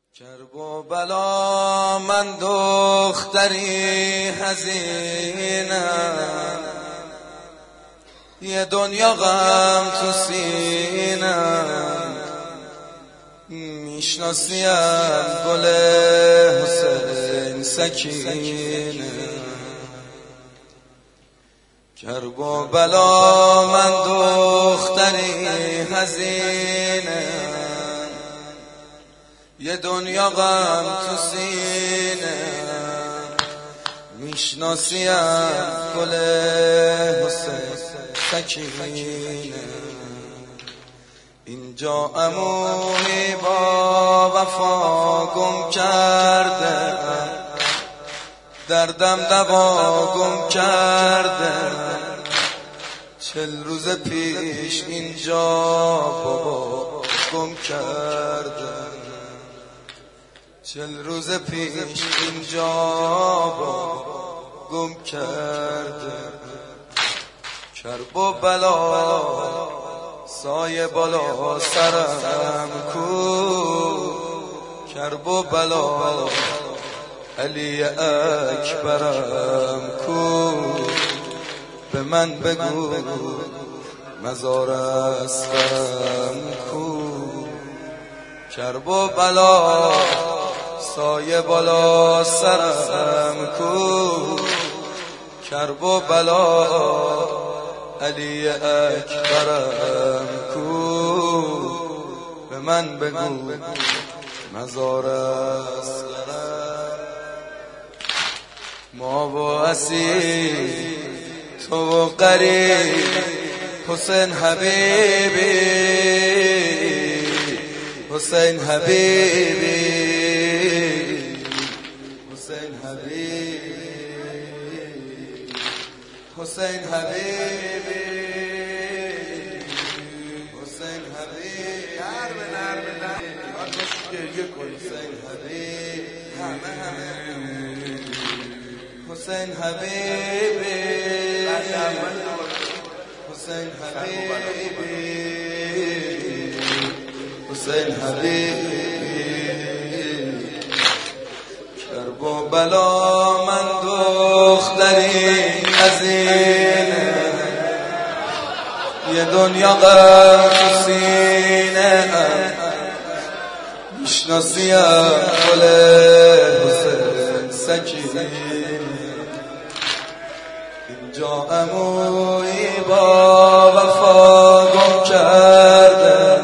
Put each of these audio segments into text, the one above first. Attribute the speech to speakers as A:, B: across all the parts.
A: کرب و بلا من دختری حزینم، یه دنیا غم تو سینم، میشناسیم گل حسین سکینه. کرب و بلا من دختری حزینم، یه دنیا غم تو سینه، میشناسیم گل حسین سکینه. اینجا عمومی با وفا گم کرده، دردم دوا گم کرده. 40 روز پیش اینجا بابا گم کرده، 40 روز پیش اینجا بابا گم کرده. کرب و بلا سایه بالا سرم کو، کرب و بلا علی اکبرم کو. به من بگو مزار اصغرم کو. کرب و بلا سایه بالا سرم کو، کرب و بلا علی اکبرم کو. به من بگو مزار اصغرم. ما و اسیر تو و قریب حسین حبیبی، حسین حبیبی، حسین حبیبی، حسین حبیبی، حسین حبیبی. حسین حبیبی، حسین حبیبی، حسین حبیبی، حسین حبیبی. کرب و بلا من دختری حزینه، یه دنیا غم تو سینه، میشناسیم گل حسین سکینه. اینجا عمویی با وفا گم کرده،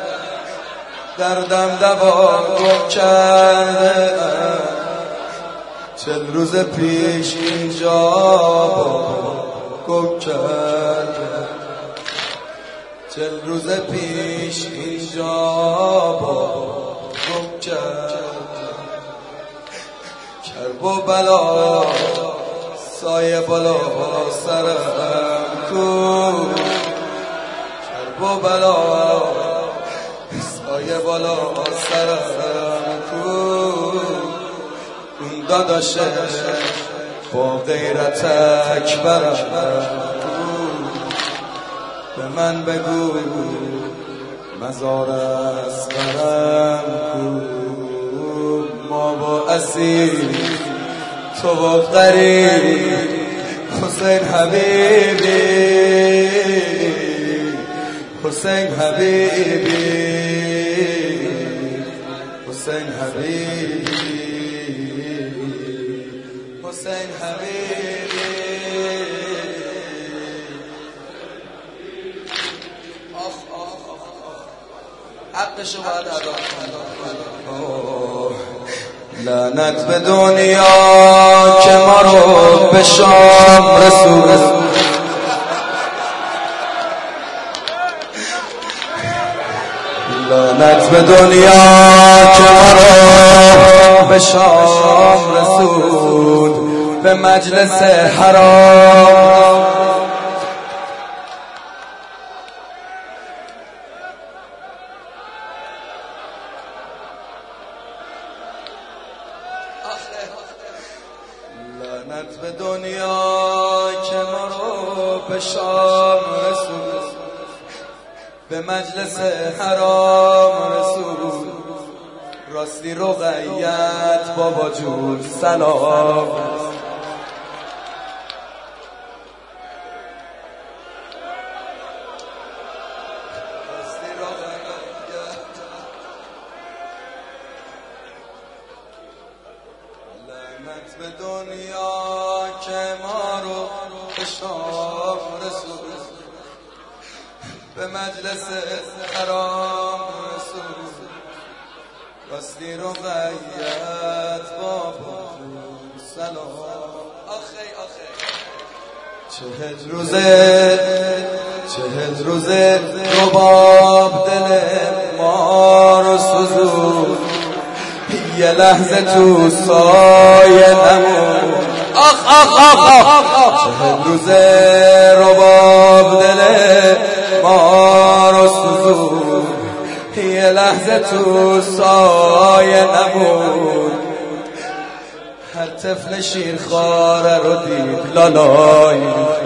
A: دردم دوا گم کرده. 40 روز پیش اینجا گم کرده، 40 روز پیش اینجا گم کرده. کرب و بلا سایه بالا سرم کو، کرب و بلا سایه بالا سرم کو. اون داداشه با غیرت اکبرم کو. به من بگو مزار اصغرم کو. ما با اسیر تو و قریب حسین حبیبی، حسین حبیبی، حسین حبیبی، حسین حبیبی. حقشو باید ادا کنم. لعنت به دنیا که ما رو به شام رسون، لعنت به دنیا که ما رو به شام رسون، به مجلس حرام. لعنت به دنیا که ما رو به شام رسون، به مجلس حرام رسول. راستی رقیت بابا جون سلام. لعنت به دنیا که ما رو به شام رسول، به مجلس حرام رسول. راستی رقیت بابا سلام. چهل روزه رباب دل ما رو سوزون، یه لحظه تو سایه نمون. 40 روزه رباب دل ما رو سوزون، یه لحظه تو سایه نمون. هر طفل شیرخواره رو دید لالای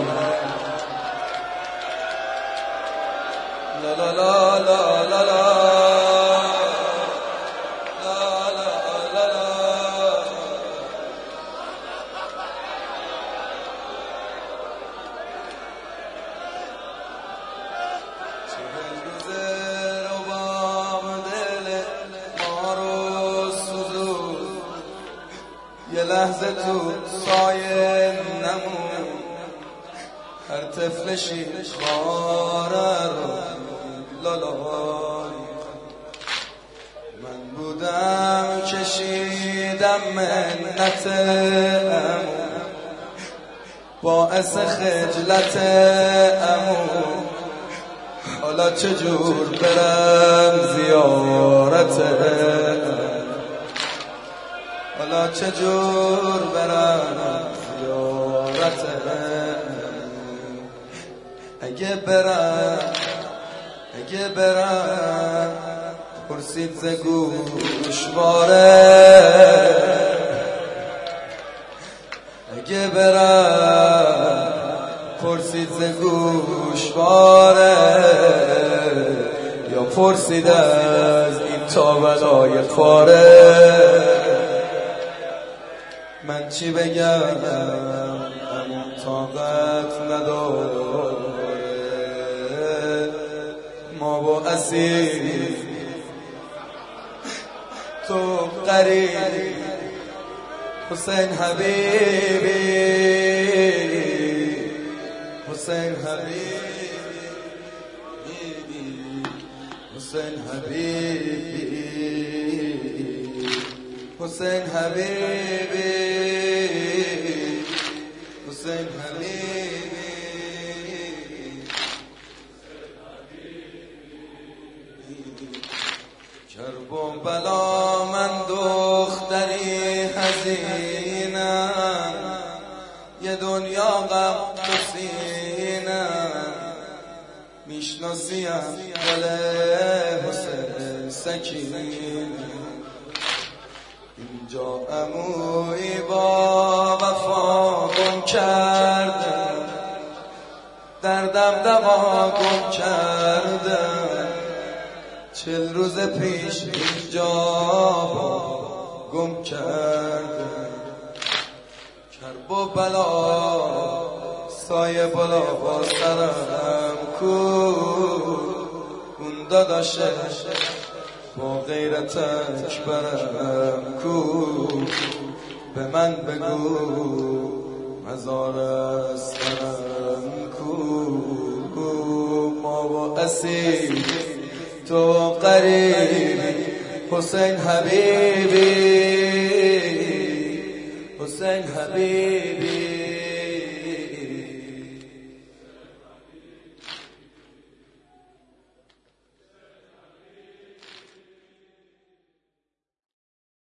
A: لا لا لا لا لا. یه لحظه تو سایه نمون، هر طفل شیرخواره رو لالای. من بودم کشیدم منت عمو، باعث خجلت عمو. حالا چجور برم زیارت، حالا چجور برم زیارت. اگه برم پرسید ز گوشواره، اگه برم پرسید ز گوشواره، یا پرسید از این تابلای خاره. من چی بگم اما طاقت نداره، ما با اسیر تو قریب. حسین حبیبی، حسین حبیبی، حسین حبیبی، حسین حبیبی، حسین حبیبی. کرب و بلا من دختری حزینم، یه دنیا غم تو سینم. میشناسیم دل حسین سکینه، اینجا عمویی با وفا گم کردم، دردم دوا گم کردم. 40 روز پیش اینجا گم کردم. کرب و بلا سایه بالا با سرم کو، اون داداشه با غیرت اکبرم کو. به من بگو مزار استرم کو. ما با اسیر تو قریبی، حسین حبیبی، حسین حبیبی.